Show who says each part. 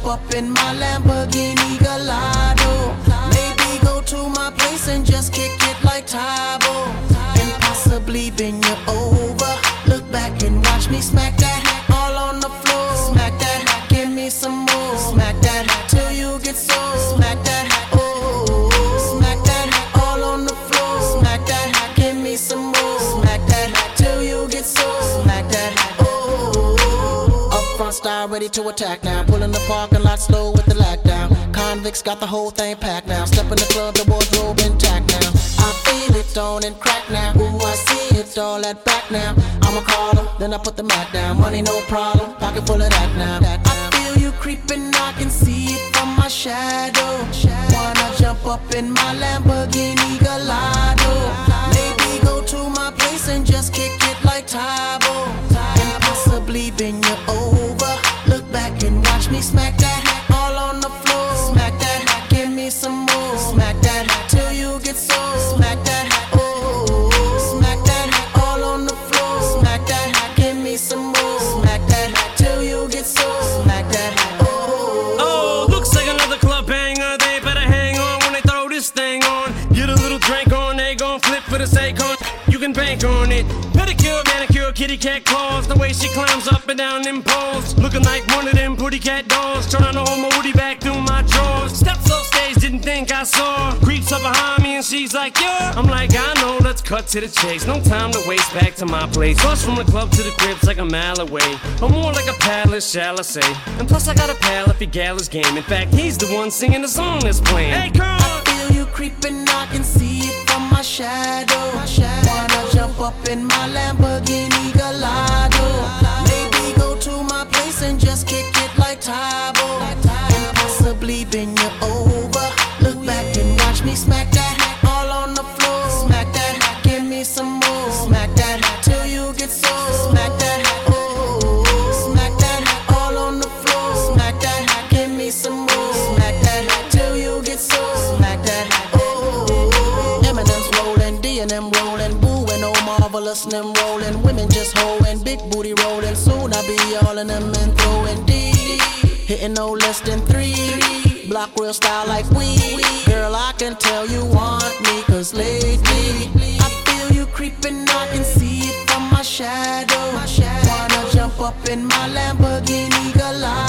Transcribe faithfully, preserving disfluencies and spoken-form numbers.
Speaker 1: up in my Lamborghini Gallardo. Maybe go to my place and just kick it like Tybo, and possibly bend you over. Look back and watch me smack that all on the floor. Smack that, give me some more. Smack that till you get sore. Smack that, oh, smack that all on the floor. Smack that, give me some more. Smack that till you get sore. Smack that, oh. Up front style ready to attack now. Pulling the parking lot slow with the lockdown. Convicts got the whole thing packed now. Step in the club, the wardrobe intact now. I feel it on and crack now. Ooh, I see it all at back now. I'ma call her, then I put the Mac down. Money no problem, pocket full of that now. I feel you creeping, I can see it from my shadow. Wanna jump up in my Lamborghini Gallardo. Maybe go to my place and just kick it like Tybo, and possibly bend you over. Look back and watch me smack that all on the floor. Smack that, give me some more. Smack that till you get sore. Smack that, oh, smack that all on the floor. Smack that, give me some more. Smack that till you get sore. Smack that, oh.
Speaker 2: Oh, looks like another club banger. They better hang on when they throw this thing on. Get a little drink on, they gon' flip for the sake on. You can bank on it. Pedicure, manicure, kitty cat claws. The way she climbs up and down them poles, looking like one of them pretty cat dolls. Trying to hold my woody back through my drawers. Steps off stage, didn't think I saw. Creeps up behind me and she's like, yeah. I'm like, I know, let's cut to the chase. No time to waste, back to my place. Bus from the club to the crib's like a mile away, or more like a palace, shall I say. And plus I got a pal if your gal is game. In fact, he's the one singing the song that's playing. Hey girl,
Speaker 1: I feel you creeping, I can see it from my shadow. Wanna jump up in my Lamborghini Gallardo. Maybe go to my place and just kick it like Tybo, and possibly bend you over. Look back and watch me smack that all on the floor. Smack that, give me some more. Smack that till you get sore. Smack that, oh, smack that all on the floor. Smack that, give me some more. Smack that till you get sore. Smack that, oh. Eminem's rolling, D and M rolling, Boo and oh marvelous and them rolling. Women just hoeing, big booty rolling. Soon I'll be all in them and throwing D, hitting no less than three. Block real style like we. Girl, I can tell you want me, cause lately I feel you creeping, I can see it from my shadow. Wanna jump up in my Lamborghini Gallardo.